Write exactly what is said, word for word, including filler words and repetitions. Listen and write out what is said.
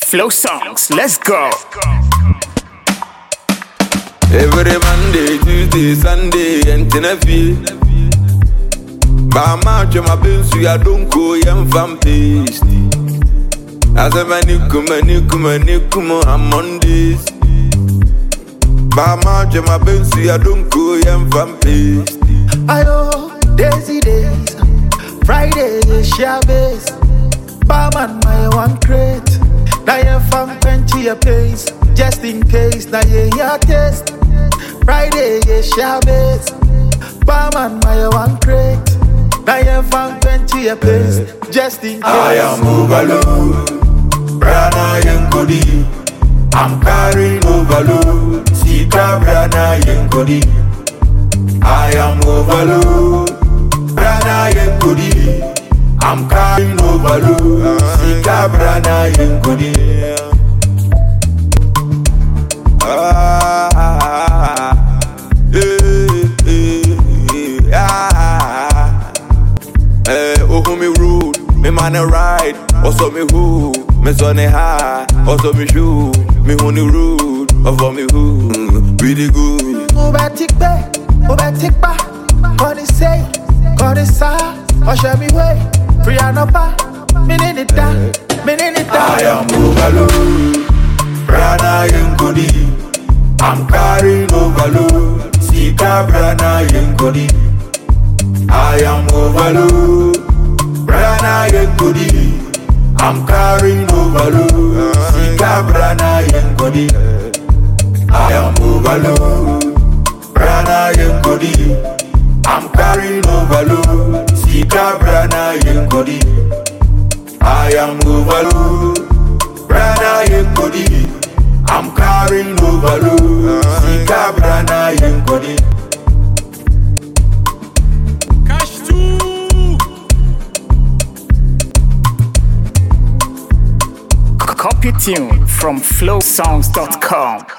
Flow Songs, let's go. Every Monday, Tuesday, Sunday, and Tenefi. Bama choma bensu ya donko yem fam tasty. As a manikum, manikum, manikum on Mondays. Bama choma bensu ya donko yem fam tasty. Ayo, daisy days, Friday is Shabbos. Barman my one crate. Now you fam quench your pace, just in case. Now you hear taste. Friday is Shabbos. Barman my one crate. Now you fam quench your pace, just in case. I am overload, Brana Yankodi. I'm carrying overload, Sika Brana Yankodi. I am overload, Brana Yankodi. I'm carrying overload, Sika Brana Yankodi. Ah, eh, eh, ah. Eh, oh, me rude, me man a ride, also me who, me son a high, also me shoe, me honey rude, over me who, really good. Obatik bay, obatik ba, koni say, koni sa, or show me way, free and up, minute da, minute da. I am overload, Brana Yankodi. I'm carrying overload, Sika Brana Yankodi. I am overload, Brana Yankodi. I'm carrying overload, Sika Brana Yankodi. I am overload, Brana Yankodi. I'm carrying overload, Sika Brana Yankodi. I am overload, Brana Yankodi. I'm carrying overload, Sika Brana Yankodi. Cash two. Copy tune from flow songs dot com.